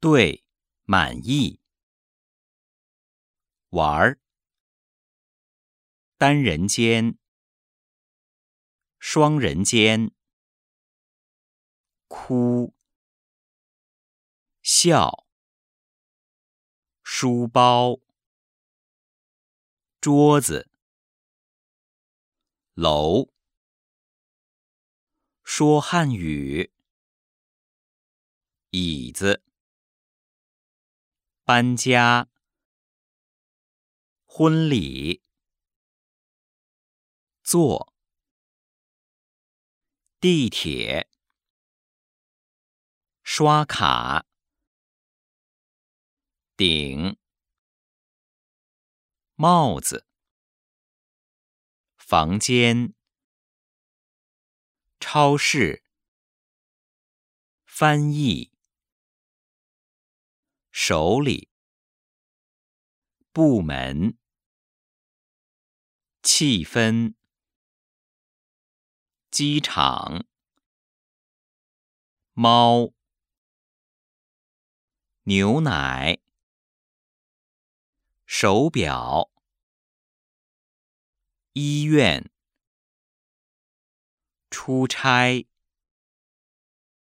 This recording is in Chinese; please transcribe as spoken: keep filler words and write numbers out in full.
对，满意。玩儿，单人间，双人间。哭，笑，书包，桌子，楼，说汉语，椅子，搬家，婚礼，坐，地铁，刷卡，顶，帽子，房间，超市，翻译，手里，部门，气氛，机场，猫，牛奶，手表，医院，出差。